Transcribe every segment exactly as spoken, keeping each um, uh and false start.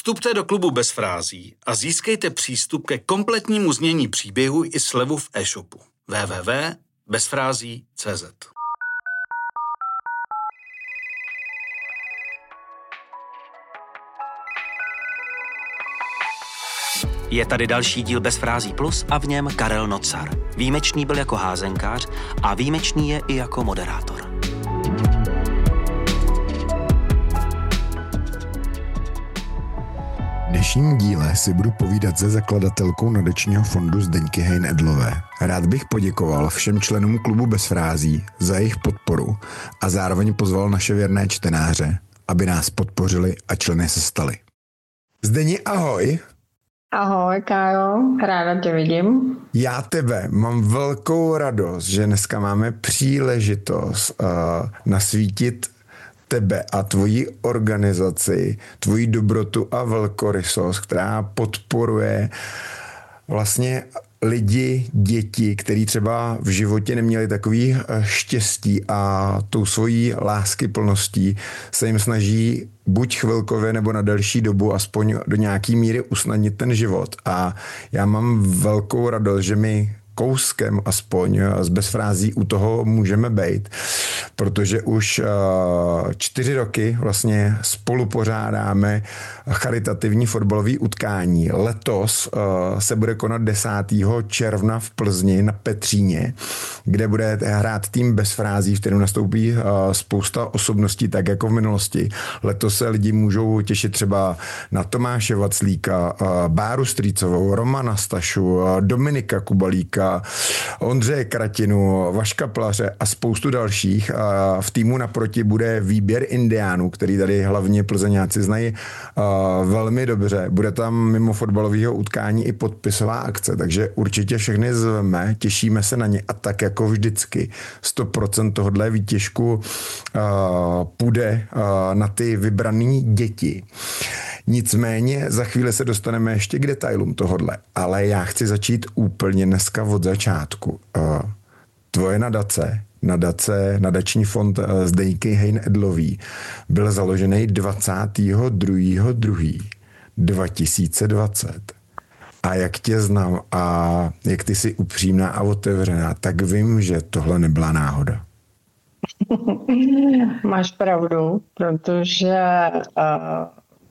Vstupte do klubu Bez frází a získejte přístup ke kompletnímu znění příběhu i slevu v e-shopu w w w tečka bezfrází tečka c z. Je tady další díl Bez frází plus a v něm Karel Nocar. Výjimečný byl jako házenkář a výjimečný je i jako moderátor. V dnešním díle si budu povídat se zakladatelkou nadačního fondu Zdeňky Hein-Edlové. Rád bych poděkoval všem členům klubu Bez frází za jejich podporu a zároveň pozval naše věrné čtenáře, aby nás podpořili a členy se stali. Zdeni, ahoj. Ahoj, Kájo, ráda tě vidím. Já tebe, mám velkou radost, že dneska máme příležitost uh, nasvítit tebe a tvoji organizaci, tvoji dobrotu a velkorysost, která podporuje vlastně lidi, děti, kteří třeba v životě neměli takový štěstí a tou svojí láskyplností se jim snaží buď chvilkově nebo na delší dobu aspoň do nějaký míry usnadnit ten život. A já mám velkou radost, že my kouskem aspoň z Bez frází u toho můžeme být, protože už uh, čtyři roky vlastně spolu pořádáme charitativní fotbalové utkání. Letos uh, se bude konat desátého června v Plzni na Petříně, kde bude hrát tým Bez frází, v kterém nastoupí uh, spousta osobností, tak jako v minulosti. Letos se lidi můžou těšit třeba na Tomáše Vaclíka, uh, Báru Strýcovou, Romana Stašu, uh, Dominika Kubalíka, Ondřeje Kratinu, Vaška Plaře a spoustu dalších. A v týmu naproti bude výběr indiánů, který tady hlavně plzeňáci znají velmi dobře. Bude tam mimo fotbalového utkání i podpisová akce, takže určitě všechny zveme, těšíme se na ně a tak jako vždycky sto procent tohodle výtěžku půjde na ty vybrané děti. Nicméně za chvíli se dostaneme ještě k detailům tohodle, ale já chci začít úplně dneska od začátku. Tvoje nadace, nadace, nadační fond Zdeňky Hein-Edlový byl založený dvacátého druhého druhého dva tisíce dvacet. A jak tě znám a jak ty jsi upřímná a otevřená, tak vím, že tohle nebyla náhoda. Máš pravdu, protože uh...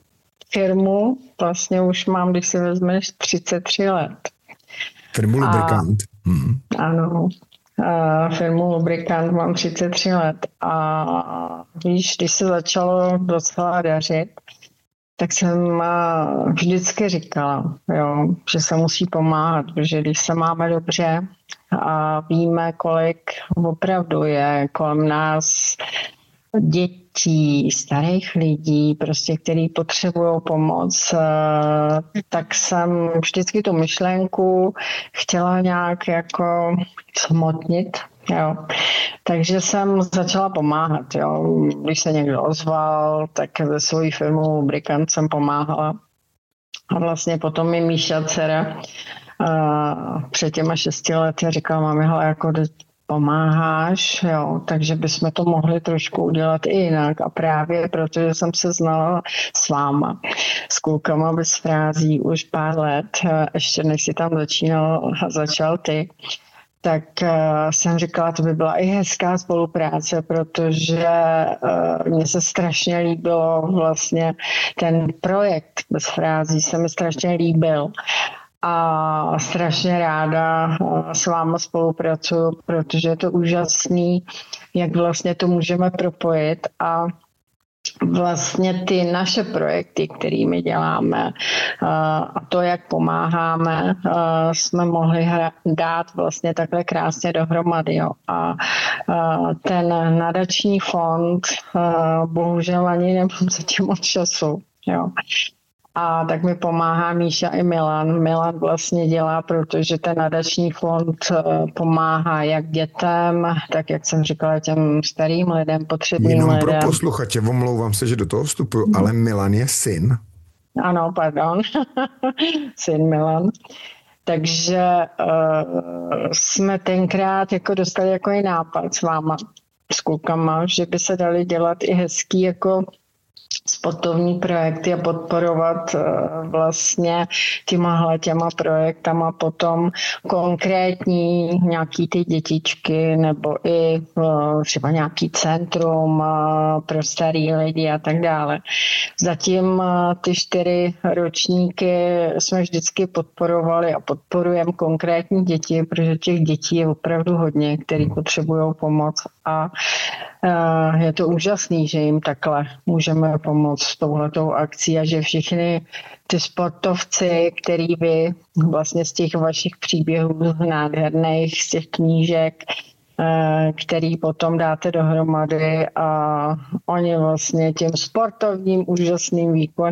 firmu vlastně už mám, když si vezmeš, třicet tři let. Firmu Lubrikant. Hmm. Ano, a firmu Lubrikant mám třicet tři let a víš, když se začalo docela dařit, tak jsem vždycky říkala, jo, že se musí pomáhat, protože když se máme dobře a víme, kolik opravdu je kolem nás dětí, starých lidí, prostě, který potřebují pomoc, tak jsem vždycky tu myšlenku chtěla nějak jako zhmotnit, jo. Takže jsem začala pomáhat, jo. Když se někdo ozval, tak ze svojí firmou Lubrikant jsem pomáhala. A vlastně potom mi Míša dcera před těma šesti lety říkala, mami, hele, jako pomáháš, jo, takže bychom to mohli trošku udělat i jinak a právě protože jsem se znala s váma, s klukama Bez frází už pár let, ještě než si tam začínal a začal ty, tak uh, jsem říkala, to by byla i hezká spolupráce, protože uh, mně se strašně líbilo vlastně ten projekt Bez frází, se mi strašně líbil. A strašně ráda s váma spolupracuju, protože je to úžasný, jak vlastně to můžeme propojit a vlastně ty naše projekty, kterými děláme a to, jak pomáháme, jsme mohli dát vlastně takhle krásně dohromady. Jo. A ten nadační fond bohužel ani nemám zatím moc času. Jo. A tak mi pomáhá Míša i Milan. Milan vlastně dělá, protože ten nadační fond pomáhá jak dětem, tak jak jsem říkala, těm starým lidem, potřebným Jenom lidem. Jenom pro posluchače, omlouvám se, že do toho vstupuju, hmm. ale Milan je syn. Ano, pardon. Syn Milan. Takže uh, jsme tenkrát jako dostali jako i nápad s váma, s klukama, že by se dali dělat i hezký jako sportovní projekty a podporovat vlastně těmahle těma projektama potom konkrétní nějaký ty dětičky nebo i třeba nějaký centrum pro starý lidi a tak dále. Zatím ty čtyři ročníky jsme vždycky podporovali a podporujeme konkrétní děti, protože těch dětí je opravdu hodně, který potřebují pomoc a je to úžasný, že jim takhle můžeme pomoct s touhletou akcí a že všichni ty sportovci, který vy vlastně z těch vašich příběhů nádherných, z těch knížek, který potom dáte dohromady a oni vlastně tím sportovním úžasným výkonem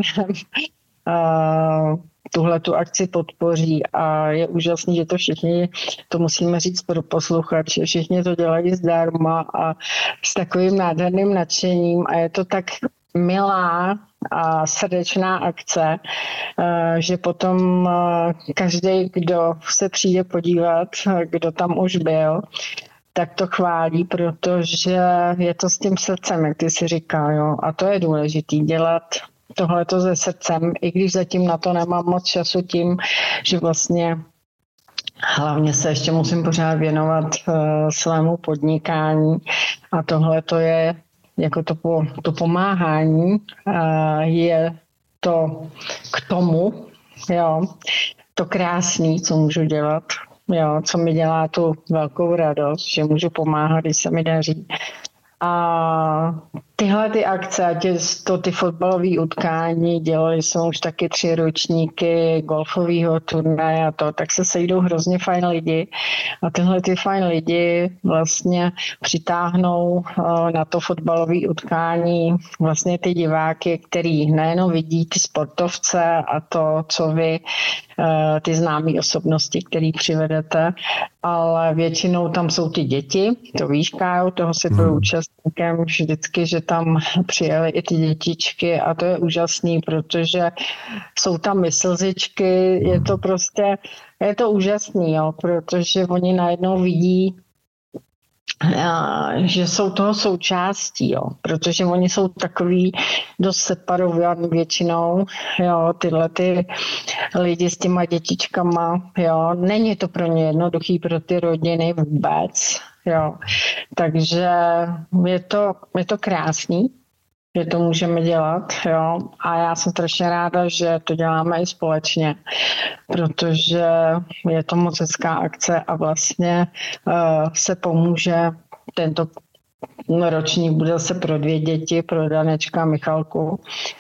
tuhle tu akci podpoří a je úžasný, že to všichni, to musíme říct pro posluchače, všichni to dělají zdarma a s takovým nádherným nadšením a je to tak milá a srdečná akce, že potom každý, kdo se přijde podívat, kdo tam už byl, tak to chválí, protože je to s tím srdcem, jak ty si říká, jo, a to je důležitý, dělat tohleto se srdcem, i když zatím na to nemám moc času tím, že vlastně hlavně se ještě musím pořád věnovat uh, svému podnikání a tohleto je jako to, po, to pomáhání, uh, je to k tomu, jo, to krásný, co můžu dělat, jo, co mi dělá tu velkou radost, že můžu pomáhat, když se mi daří. A tyhle ty akce, ať je to ty fotbalové utkání, dělali jsme už taky tři ročníky golfového turnaje a to, tak se sejdou hrozně fajn lidi a tyhle ty fajn lidi vlastně přitáhnou na to fotbalové utkání vlastně ty diváky, který nejenom vidí ty sportovce a to, co vy, ty známé osobnosti, který přivedete, ale většinou tam jsou ty děti, to víš, Kájo, toho se byl hmm. účastníkem vždycky, že tam přijeli i ty dětičky a to je úžasný, protože jsou tam i slzičky, je to prostě, je to úžasný, jo, protože oni najednou vidí, že jsou toho součástí, jo, protože oni jsou takový dost separovaní většinou, jo, tyhle ty lidi s těma dětičkama, jo, není to pro ně jednoduchý, pro ty rodiny vůbec, jo, takže je to, je to krásný, že to můžeme dělat, jo, a já jsem strašně ráda, že to děláme i společně, protože je to moc hezká akce a vlastně uh, se pomůže tento ročník bude se pro dvě děti, pro Danečka a Michalku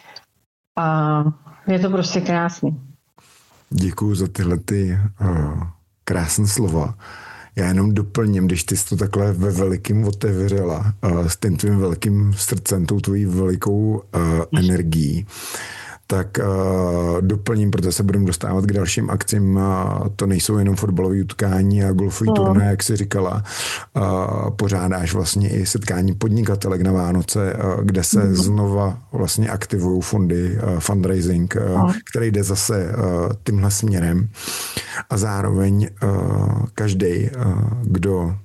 a je to prostě krásný. Děkuju za tyhle ty uh, krásné slova. Já jenom doplním, když ty jsi to takhle ve velikým otevřela uh, s tím tvým velkým srdcem, tou tvojí velikou uh, energií, tak uh, doplním, protože se budeme dostávat k dalším akcím. Uh, to nejsou jenom fotbalové utkání a golfový no. turné, jak jsi říkala. Uh, pořádáš vlastně i setkání podnikatelek na Vánoce, uh, kde se mm. znova vlastně aktivují fondy, uh, fundraising, uh, no. který jde zase uh, tímhle směrem. A zároveň uh, každý, uh, kdo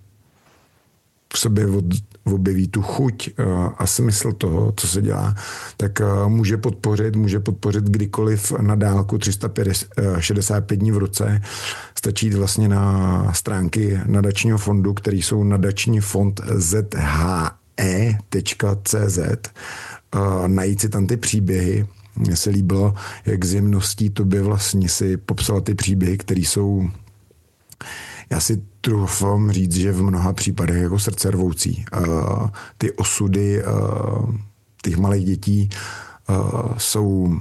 v sobě od objeví tu chuť a smysl toho, co se dělá, tak může podpořit, může podpořit kdykoliv na dálku tři sta šedesát pět dní v roce. Stačí jít vlastně na stránky nadačního fondu, který jsou nadační fond z h e tečka c z. Najít si tam ty příběhy. Mně se líbilo, jak z jemností tobě vlastně si popsala ty příběhy, které jsou, já si troufám říct, že v mnoha případech jako srdcervoucí. Uh, ty osudy uh, těch malých dětí uh, jsou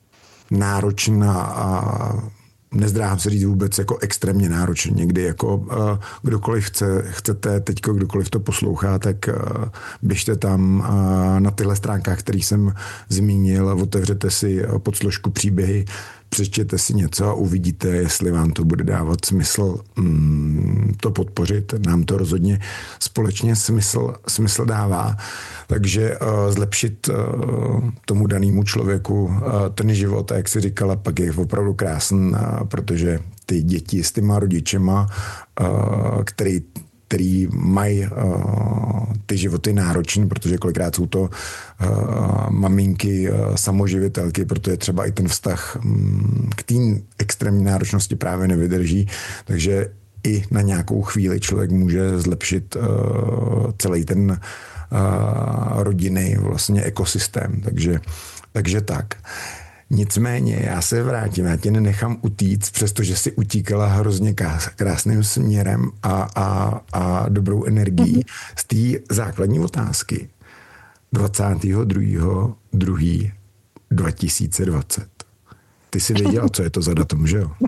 náročná a nezdráhám se říct vůbec jako extrémně náročně. Někdy jako uh, kdokoliv chce, chcete, teďko kdokoliv to poslouchá, tak uh, běžte tam uh, na tyhle stránkách, který jsem zmínil, otevřete si uh, podsložku příběhy, přečtěte si něco a uvidíte, jestli vám to bude dávat smysl mm, to podpořit. Nám to rozhodně společně smysl, smysl dává. Takže uh, zlepšit uh, tomu danému člověku uh, ten život, a jak jsi říkala, pak je opravdu krásný, uh, protože ty děti s těma rodičema, uh, který který mají uh, ty životy náročné, protože kolikrát jsou to uh, maminky, uh, samoživitelky, protože třeba i ten vztah um, k té extrémní náročnosti právě nevydrží, takže i na nějakou chvíli člověk může zlepšit uh, celý ten uh, rodinný vlastně ekosystém, takže, takže tak. Nicméně já se vrátím, já tě nenechám utíct, přestože jsi utíkala hrozně krásným směrem a, a, a dobrou energií z té základní otázky. dvacátého druhého druhého dva tisíce dvacet. Ty jsi věděla, co je to za datum, že jo?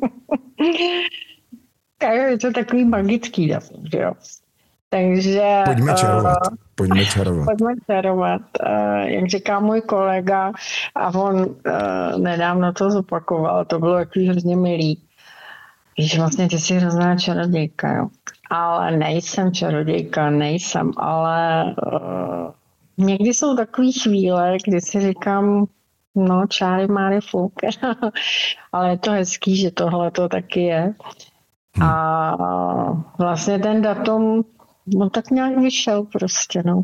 Je to takový magický datum, že jo? Takže... Pojďme čarovat. Pojďme čarovat. Pojďme čarovat. Jak říká můj kolega, a on nedávno to zopakoval, to bylo takový hrozně milý. Víš, vlastně ty jsi hrozná čarodějka, jo. Ale nejsem čarodějka, nejsem, ale uh, někdy jsou takové chvíle, kdy si říkám, no, čáry máry fuk. Ale je to hezký, že tohle to taky je. Hmm. A vlastně ten datum on tak nějak vyšel prostě, no.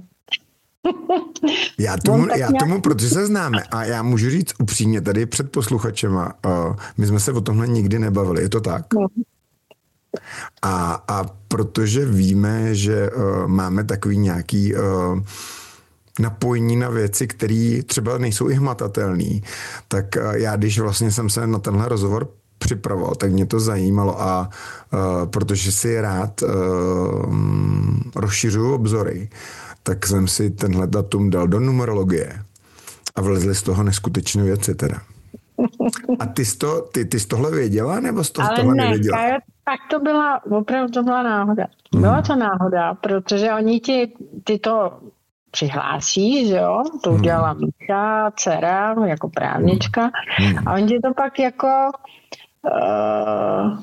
Já tomu, já nějak... tomu, protože se známe a já můžu říct upřímně tady před posluchačema, uh, my jsme se o tomhle nikdy nebavili, je to tak? No. A, a protože víme, že uh, máme takový nějaký uh, napojení na věci, které třeba nejsou i hmatatelné, tak uh, já, když vlastně jsem se na tenhle rozhovor připravoval, tak mě to zajímalo a uh, protože si rád uh, rozšiřuju obzory, tak jsem si tenhle datum dal do numerologie a vlezly z toho neskutečné věci teda. A ty jsi, to, ty, ty jsi tohle věděla, nebo jsi to, ale tohle ne, nevěděla? Ale tak to byla, opravdu to byla náhoda. Byla hmm. to náhoda, protože oni ti, ty to přihlásí, že jo, to udělala hmm. Mícha, dcera, jako právnička, hmm. a oni ti to pak jako uh,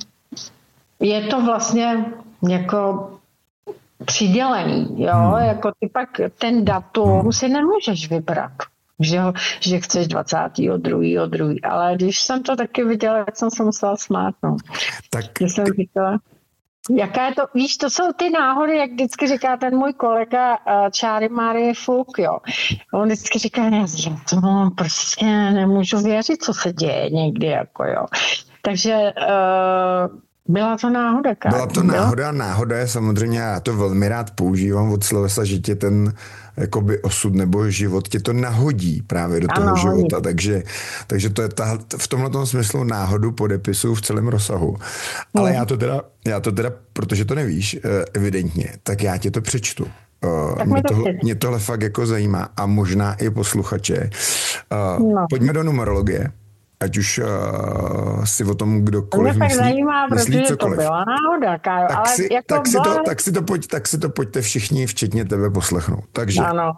je to vlastně jako přidělený, jo, hmm. jako ty pak ten datum hmm. si nemůžeš vybrat, že, že chceš dvacátého druhého druhého ale když jsem to taky viděla, jak jsem se musela smátnout. Tak že jsem říkala, jaká je to, víš, to jsou ty náhody, jak vždycky říká ten můj kolega uh, Čáry Márie Fuk, jo. On vždycky říká, já to prostě nemůžu věřit, co se děje někdy, jako jo. Takže uh, byla to náhoda, Káť. Byla to náhoda, náhoda je samozřejmě, já to velmi rád používám od slovesa, že tě ten jakoby osud nebo život tě to nahodí právě do toho ano, života, takže, takže to je ta, v tomhle smyslu náhodu podepisu v celém rozsahu. Ale no. já, to teda, já to teda, protože to nevíš evidentně, tak já ti to přečtu. Tak mě, tohle, mě tohle fakt jako zajímá a možná i posluchače. No. Pojďme do numerologie. Ať už uh, si o tom kdokoliv to mě myslí, tak zajímá, myslí protože cokoliv. To byla náhoda, Kájo, tak, ale si, jako tak, si byla... to, tak, si to pojď, tak si to pojďte všichni, včetně tebe, poslechnout. Takže ano.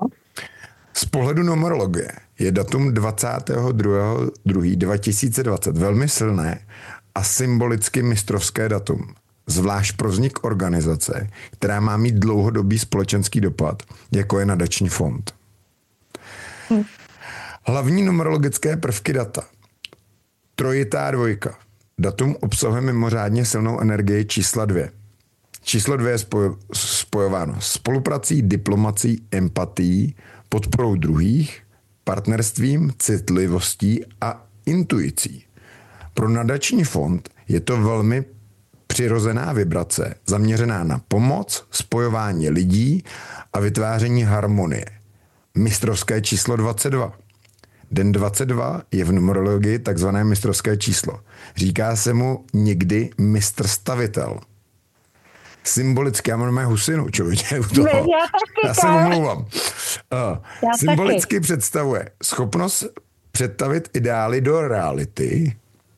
Z pohledu numerologie je datum dvacátého druhého druhého dva tisíce dvacet velmi silné a symbolicky mistrovské datum. Zvlášť pro vznik organizace, která má mít dlouhodobý společenský dopad, jako je nadační fond. Hm. Hlavní numerologické prvky data. Trojitá dvojka. Datum obsahuje mimořádně silnou energii čísla dvě. Číslo dvě je spoj, spojováno s spoluprací, diplomací, empatií, podporou druhých, partnerstvím, citlivostí a intuicí. Pro nadační fond je to velmi přirozená vibrace, zaměřená na pomoc, spojování lidí a vytváření harmonie. Mistrovské číslo dvacet dva. Den dvacet dva je v numerologii takzvané mistrovské číslo. Říká se mu někdy mistr stavitel. Symbolicky, já mám mé husinu, člověče, u toho. Já, taky, já se omlouvám. Uh, já symbolicky taky. představuje schopnost představit ideály do reality,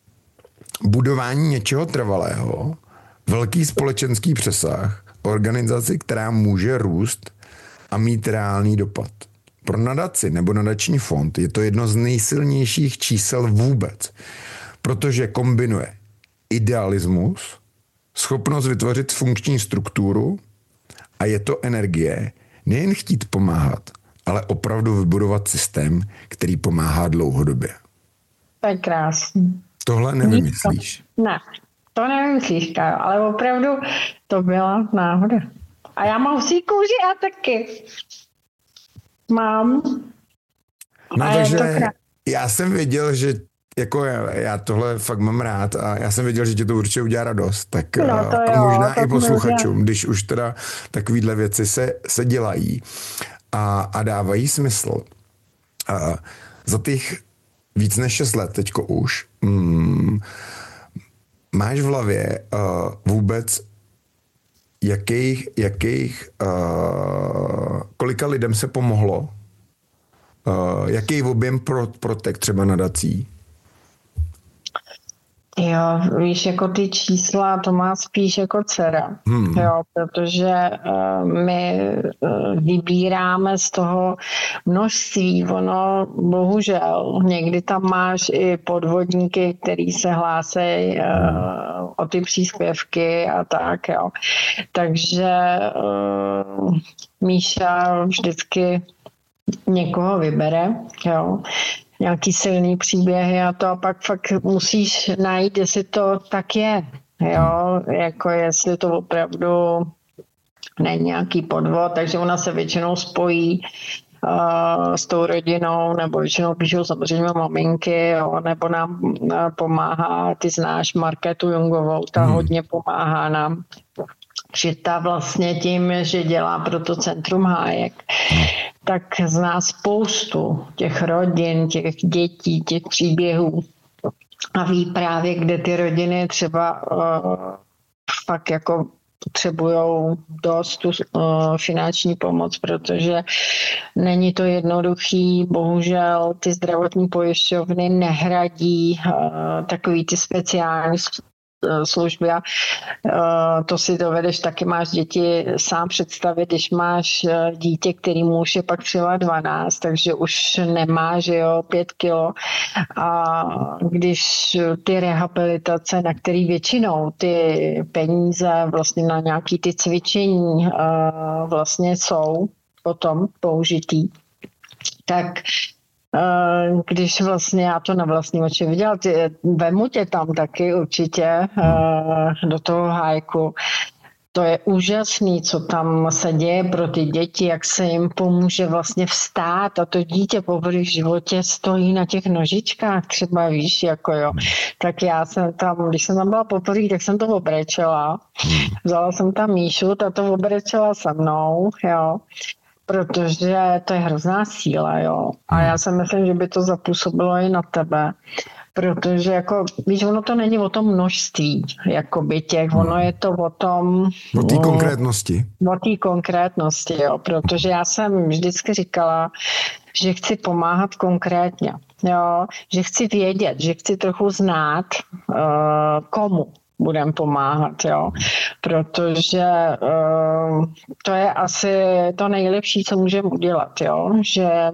budování něčeho trvalého, velký společenský přesah, organizaci, která může růst a mít reálný dopad. Pro nadaci nebo nadační fond je to jedno z nejsilnějších čísel vůbec, protože kombinuje idealismus, schopnost vytvořit funkční strukturu a je to energie nejen chtít pomáhat, ale opravdu vybudovat systém, který pomáhá dlouhodobě. To je krásný. Tohle nevymyslíš. Ne, To nevymyslíš, Kájo, ale opravdu to byla náhoda. A já mám vší kůži a taky. Mám. No a takže je to já jsem věděl, že jako já, já tohle fakt mám rád a já jsem věděl, že ti to určitě udělá radost. Tak no a jo, možná to i posluchačům, když už teda takovýhle věci se, se dělají a, a dávají smysl. A za těch víc než šest let teďko už mm, máš v hlavě uh, vůbec jakých, jakých uh, kolika lidem se pomohlo? Uh, jaký objem pro, protek třeba nadací? Jo, víš, jako ty čísla, to má spíš jako dcera, hmm. jo, protože uh, my uh, vybíráme z toho množství, ono bohužel, někdy tam máš i podvodníky, který se hlásí uh, o ty příspěvky a tak, jo. Takže uh, Míša vždycky někoho vybere, jo. Nějaký silný příběhy a to a pak fakt musíš najít, jestli to tak je, jo, jako jestli to opravdu není nějaký podvod, takže ona se většinou spojí uh, s tou rodinou, nebo většinou píšou samozřejmě maminky, jo, nebo nám uh, pomáhá, ty znáš Markétu Jungovou, ta hmm. hodně pomáhá nám, že ta vlastně tím, že dělá pro to Centrum Hájek, tak zná spoustu těch rodin, těch dětí, těch příběhů a ví právě, kde ty rodiny třeba uh, fakt jako potřebujou dost tu uh, finanční pomoc, protože není to jednoduchý, bohužel ty zdravotní pojišťovny nehradí uh, takový ty speciální služby a uh, to si dovedeš, taky máš děti sám představit, když máš uh, dítě, který muž je pak třeba dvanáct, takže už nemá, že jo, pět kilo a když ty rehabilitace, na který většinou ty peníze vlastně na nějaký ty cvičení uh, vlastně jsou potom použitý, tak když vlastně já to na vlastní oči viděla, ty, vemu tě tam taky určitě do toho hájku. To je úžasný, co tam se děje pro ty děti, jak se jim pomůže vlastně vstát a to dítě po v životě stojí na těch nožičkách, třeba víš, jako jo. Tak já jsem tam, když jsem tam byla poprvé, tak jsem to obrečela. Vzala jsem tam Míšu, ta to obrečela se mnou, jo. Protože to je hrozná síla, jo. A já si myslím, že by to zapůsobilo i na tebe. Protože jako, víš, ono to není o tom množství, jakoby těch, ono je to o tom... O té konkrétnosti. O té konkrétnosti, jo. Protože já jsem vždycky říkala, že chci pomáhat konkrétně, jo. Že chci vědět, že chci trochu znát uh, komu budem pomáhat, jo, protože uh, to je asi to nejlepší, co můžeme udělat, jo, že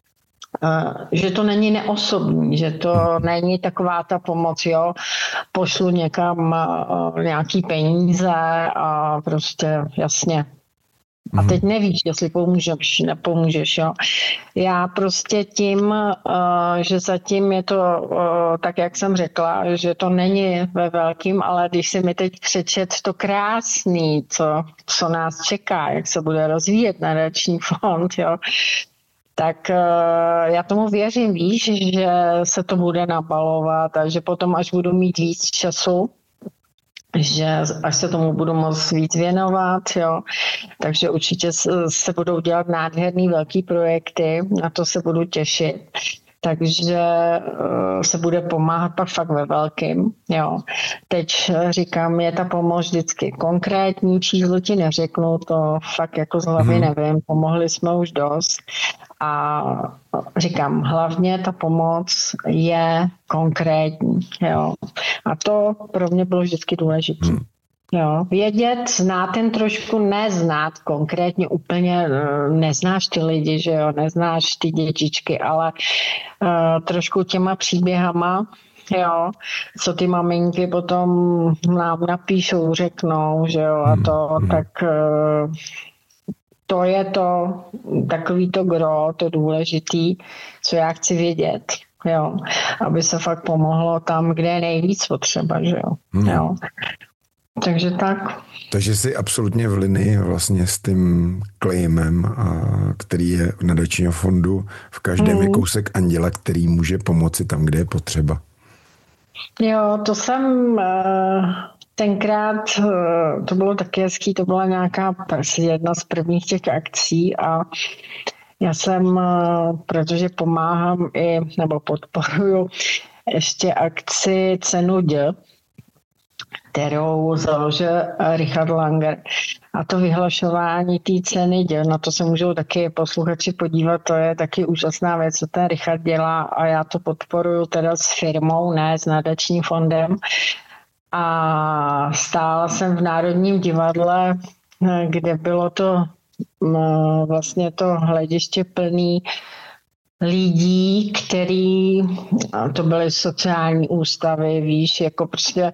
Uh, že to není neosobní, že to není taková ta pomoc, jo, pošlu někam uh, nějaký peníze a prostě jasně. A teď nevíš, jestli pomůžeš, nepomůžeš, jo. Já prostě tím, uh, že zatím je to uh, tak, jak jsem řekla, že to není ve velkým, ale když si mi teď přečet to krásný, co, co nás čeká, jak se bude rozvíjet nadační fond, jo, tak uh, já tomu věřím, víš, že se to bude nabalovat a že potom, až budu mít víc času, že až se tomu budu moc víc věnovat, jo. Takže určitě se budou dělat nádherný velký projekty, na to se budu těšit. Takže uh, se bude pomáhat pak fakt ve velkým, jo. Teď říkám, je ta pomoc vždycky konkrétní, číslo ti neřeknu, to fakt jako z hlavy mm-hmm. nevím, pomohli jsme už dost. A říkám, hlavně ta pomoc je konkrétní, jo. A to pro mě bylo vždycky důležité. Hmm. Jo. Vědět, znát ten trošku, neznát konkrétně úplně, neznáš ty lidi, že jo, neznáš ty dětičky, ale uh, trošku těma příběhama, jo, co ty maminky potom nám napíšou, řeknou, že jo, a to, hmm. tak... Uh, To je to, takový to gro, to důležitý, co já chci vědět. jo, aby se fakt pomohlo tam, kde je nejvíc potřeba, že jo. Hmm. jo. Takže tak. Takže jsi absolutně v linii vlastně s tím claimem, který je nadačního fondu. V každém mm. je kousek anděla, který může pomoci tam, kde je potřeba. Jo, to jsem tenkrát, to bylo taky hezký, to byla nějaká jedna z prvních těch akcí a já jsem, protože pomáhám i, nebo podporuju ještě akci Cenu D, kterou založil Richard Langer. A to vyhlašování té ceny D, na to se můžou taky posluchači podívat, to je taky úžasná věc, co ten Richard dělá a já to podporuju teda s firmou, ne s nadačním fondem. A stála jsem v Národním divadle, kde bylo to vlastně to hlediště plný lidí, který, to byly sociální ústavy, víš, jako prostě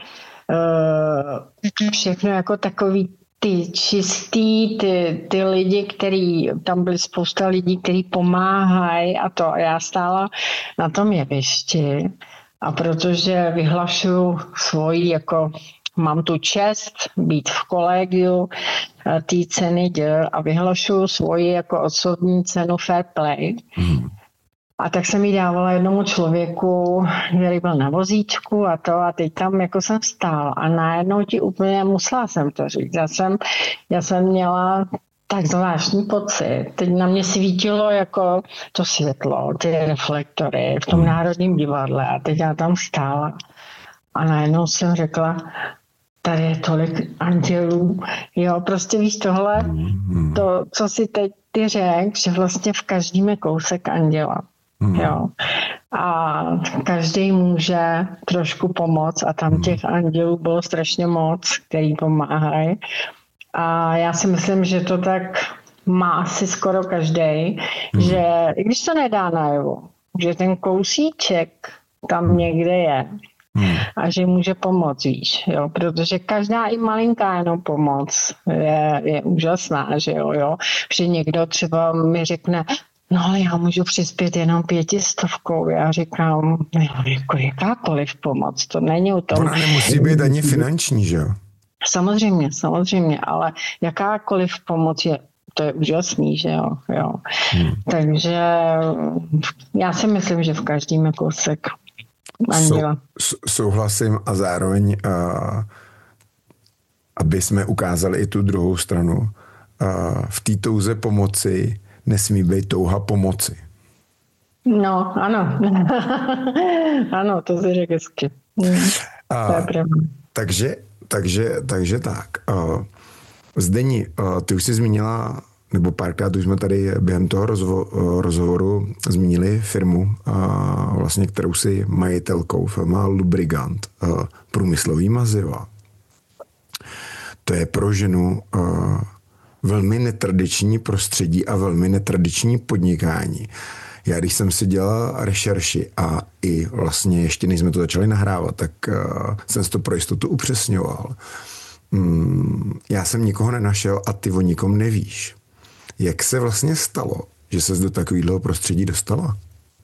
všechno jako takový ty čistý, ty, ty lidi, který, tam byly spousta lidí, kteří pomáhají a to. A já stála na tom jevišti a protože vyhlašuju svoji, jako mám tu čest být v kolegiu té ceny D a vyhlašuju svoji jako osobní cenu Fair Play. Hmm. A tak jsem jí dávala jednomu člověku, který byl na vozíčku a to a teď tam jako jsem stála a najednou ti úplně musela jsem to říct. Já jsem, já jsem měla tak zvláštní pocit. Teď na mě svítilo jako to světlo, ty reflektory v tom Národním divadle a teď já tam stála a najednou jsem řekla, tady je tolik andělů. Jo, prostě víš tohle, to, co si teď ty řek, že vlastně v každém je kousek anděla. Mm. Jo. A každý může trošku pomoct a tam těch andělů bylo strašně moc, který pomáhají. A já si myslím, že to tak má asi skoro každý, mm. že i když to nedá najevo, že ten kousíček tam někde je mm. a že může pomoct, víš, jo, protože každá i malinká jenom pomoc je, je úžasná, že jo, jo, že někdo třeba mi řekne, no ale já můžu přispět jenom pětistovkou. Já říkám, jako jakákoliv pomoc, to není o tom. Ona nemusí být ani finanční, že jo? Samozřejmě, samozřejmě, ale jakákoliv pomoc je, to je úžasný, že jo. jo. Hmm. Takže já si myslím, že v každém je kousek anděla. Sou, souhlasím a zároveň, uh, aby jsme ukázali i tu druhou stranu, uh, v té touze pomoci nesmí být touha pomoci. No, ano. Ano, to si řekl hezky. A, takže, takže, takže tak. Uh, Zdeni, uh, ty už jsi zmínila, nebo párkrát už jsme tady během toho rozvo- uh, rozhovoru zmínili firmu, uh, vlastně, kterou jsi majitelkou, firma Lubrigant, uh, průmyslový maziva. To je pro ženu uh, velmi netradiční prostředí a velmi netradiční podnikání. Já když jsem si dělal rešerši a i vlastně ještě než jsme to začali nahrávat, tak uh, jsem si to pro jistotu upřesňoval. Mm, já jsem nikoho nenašel a ty o nikom nevíš. Jak se vlastně stalo, že ses do takového prostředí dostala?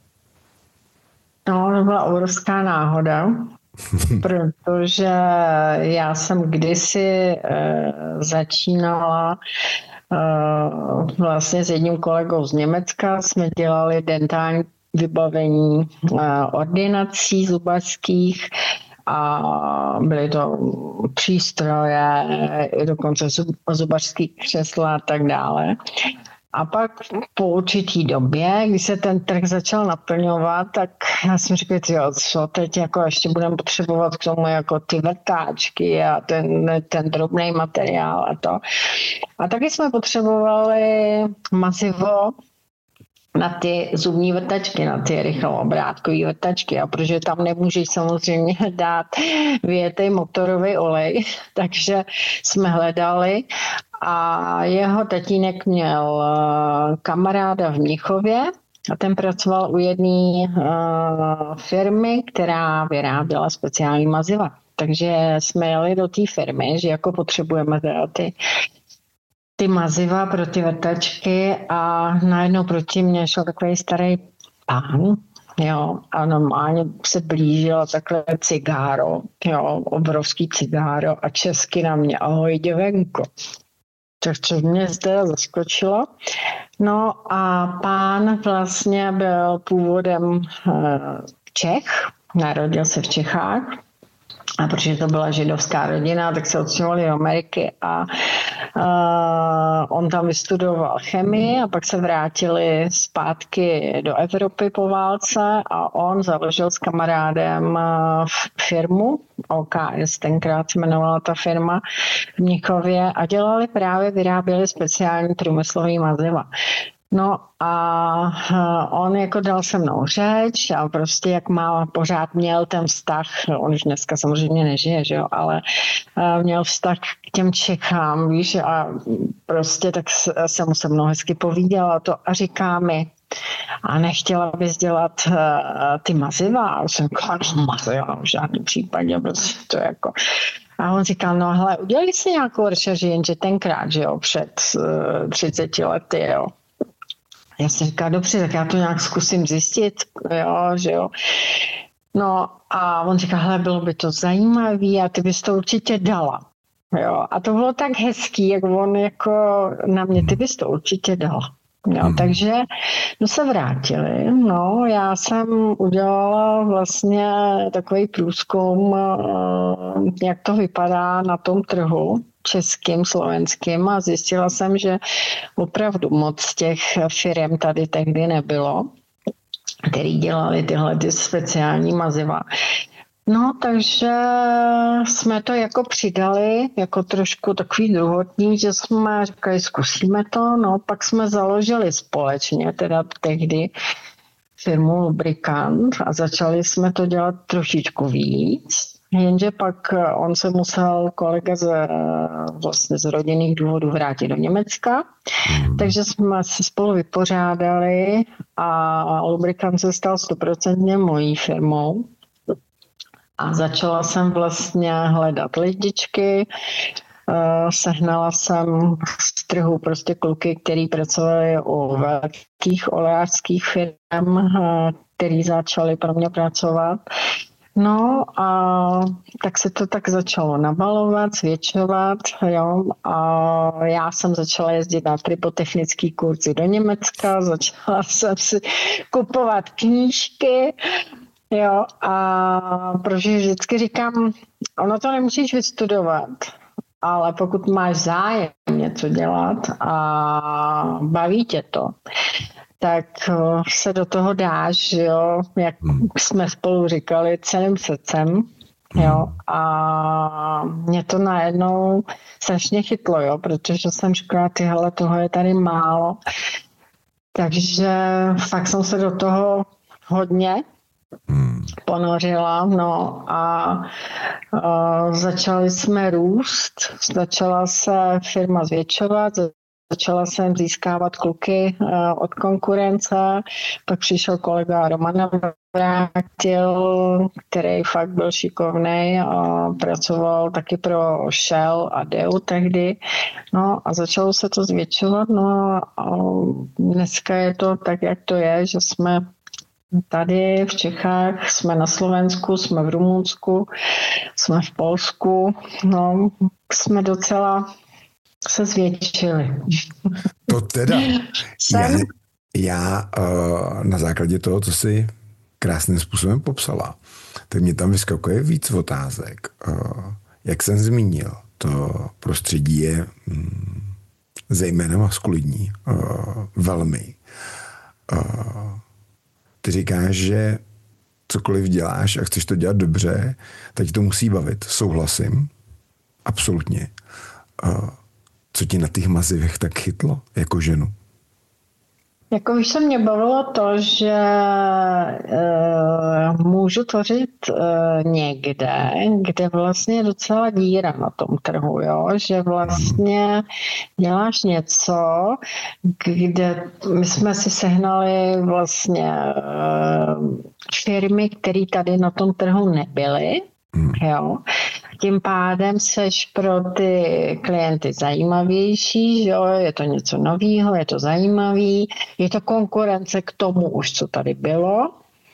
No, to byla obrovská náhoda, protože já jsem kdysi uh, začínala uh, vlastně s jedním kolegou z Německa, jsme dělali dentální vybavení uh, ordinací zubařských a byly to přístroje, dokonce zubařský křesla a tak dále. A pak po určitý době, když se ten trh začal naplňovat, tak já jsem říkal, jo, co teď jako ještě budeme potřebovat k tomu jako ty vrtáčky a ten, ten drobný materiál a to. A taky jsme potřebovali mazivo na ty zubní vrtačky, na ty rychloobrátkový vrtačky, a protože tam nemůžeš samozřejmě dát vyjetý motorový olej, takže jsme hledali a jeho tatínek měl kamaráda v Mnichově a ten pracoval u jedné uh, firmy, která vyráběla speciální maziva. Takže jsme jeli do té firmy, že jako potřebujeme teda ty ty maziva pro ty vrtačky a najednou proti mně šel takový starý pán jo, a normálně se blížila takhle cigáro, jo, obrovský cigáro a česky na mě, ahoj děvenko. Tak co mě zde zaskočilo. No a pán vlastně byl původem Čech, narodil se v Čechách, a protože to byla židovská rodina, tak se odstěhovali do Ameriky a uh, on tam vystudoval chemii a pak se vrátili zpátky do Evropy po válce a on založil s kamarádem uh, firmu, O K S tenkrát se jmenovala ta firma v Mnichově a dělali právě, vyráběli speciální průmyslový maziva. No a on jako dal se mnou řeč a prostě jak má pořád měl ten vztah, on už dneska samozřejmě nežije, že jo, ale měl vztah k těm Čechám, víš, a prostě tak se mu se mnou hezky povídala to a říká mi, a nechtěla bys dělat uh, ty maziva? A jsem říkala, no maziva v žádném případě, prostě to jako... A on říkal, no hele, udělali si nějakou rešerži, jenže tenkrát, že jo, před uh, třiceti lety, jo. Já jsem říkala, dobře, tak já to nějak zkusím zjistit, jo, že jo. No a on říkal, hele, bylo by to zajímavé a ty bys to určitě dala. Jo, a to bylo tak hezký, jak on jako na mě, ty bys to určitě dala. Jo, hmm. Takže no se vrátili. No, já jsem udělala vlastně takový průzkum, jak to vypadá na tom trhu českým, slovenským a zjistila jsem, že opravdu moc těch firem tady tehdy nebylo, který dělali tyhle ty speciální maziva. No, takže jsme to jako přidali, jako trošku takový druhotní, že jsme říkali, zkusíme to, no, pak jsme založili společně, teda tehdy firmu Lubricant a začali jsme to dělat trošičku víc, jenže pak on se musel, kolega z, vlastně z rodinných důvodů vrátit do Německa, takže jsme se spolu vypořádali a Lubricant se stal stoprocentně mojí firmou. A začala jsem vlastně hledat lidičky, sehnala jsem z trhu prostě kluky, který pracovali u velkých oleářských firm, který začali pro mě pracovat. No a tak se to tak začalo nabalovat, zvětšovat, jo, a já jsem začala jezdit na tripotechnický kurzy do Německa, začala jsem si kupovat knížky. Jo, a protože vždycky říkám, ono to nemusíš vystudovat, ale pokud máš zájem něco dělat a baví tě to, tak se do toho dáš, jo, jak jsme spolu říkali, celým srdcem, jo, a mě to najednou strašně chytlo, jo, protože jsem říkala, tyhle, toho je tady málo, takže fakt jsem se do toho hodně ponořila, no a, a začali jsme růst, začala se firma zvětšovat, začala jsem získávat kluky a, od konkurence, pak přišel kolega Roman Navrátil, který fakt byl šikovnej a pracoval taky pro Shell a D E U tehdy, no a začalo se to zvětšovat, no a dneska je to tak, jak to je, že jsme tady v Čechách, jsme na Slovensku, jsme v Rumunsku, jsme v Polsku, no, jsme docela se zvětšili. To teda, já, já uh, na základě toho, co jsi krásným způsobem popsala, tak mě tam vyskakuje víc otázek. Uh, jak jsem zmínil, to prostředí je mm, zejména maskulinní, uh, velmi. Uh, Ty říkáš, že cokoliv děláš a chceš to dělat dobře, tak ti to musí bavit. Souhlasím. Absolutně. Co ti na těch mazivech tak chytlo jako ženu? Jako už se mě bavilo to, že uh, můžu tvořit uh, někde, kde vlastně je docela díra na tom trhu, jo? Že vlastně děláš něco, kde my jsme si sehnali vlastně uh, firmy, které tady na tom trhu nebyly, jo? Tím pádem seš pro ty klienty zajímavější, že jo? Je to něco nového, je to zajímavý, je to konkurence k tomu už, co tady bylo.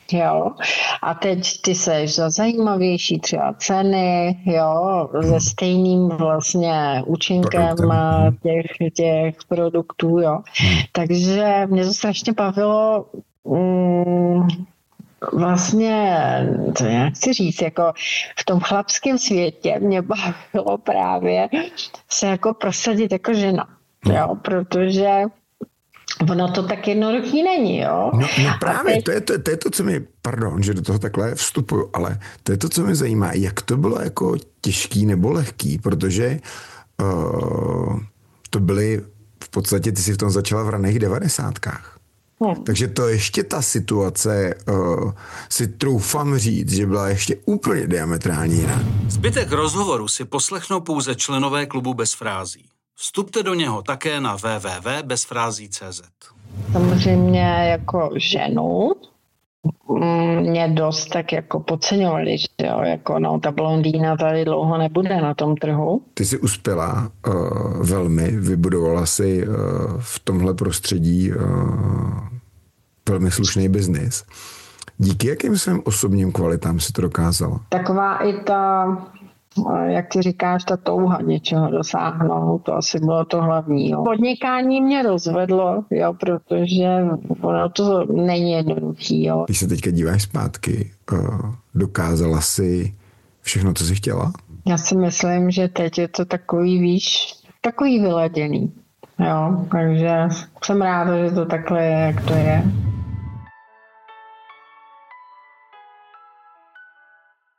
jo, a teď ty seš za zajímavější třeba ceny, jo, se stejným vlastně účinkem těch, těch produktů, jo. Takže mě to strašně bavilo, mm, vlastně, to jak chci říct, jako v tom chlapském světě mě bavilo právě se jako prosadit jako žena, jo, protože ono to tak jednoduchý není, jo. No, no právě, teď... to, je to, to je to, co mi, pardon, že do toho takhle vstupuju, ale to je to, co mě zajímá, jak to bylo jako těžký nebo lehký, protože uh, to byly, v podstatě ty si v tom začala v raných devadesátkách. Hmm. Takže to ještě ta situace, uh, si troufám říct, že byla ještě úplně diametrální jiná. Zbytek rozhovoru si poslechnou pouze členové klubu Bez frází. Vstupte do něho také na w w w tečka bezfrází tečka c z. Samozřejmě jako ženu mě dost tak jako podceňovali, že jo, jako no, ta blondýna tady dlouho nebude na tom trhu. Ty jsi uspěla uh, velmi, vybudovala si uh, v tomhle prostředí uh, velmi slušný biznis. Díky jakým svým osobním kvalitám si to dokázala? Taková i ta, jak ty říkáš, ta touha něčeho dosáhnout, to asi bylo to hlavní. Jo. Podnikání mě rozvedlo, jo, protože ono to není jednoduchý. Jo. Když se teďka díváš zpátky, dokázala si všechno, co jsi chtěla? Já si myslím, že teď je to takový, víš, takový vyladěný. Jo, takže jsem ráda, že to takhle je, jak to je.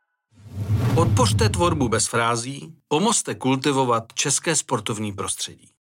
Podpořte tvorbu Bez frází, pomozte kultivovat české sportovní prostředí.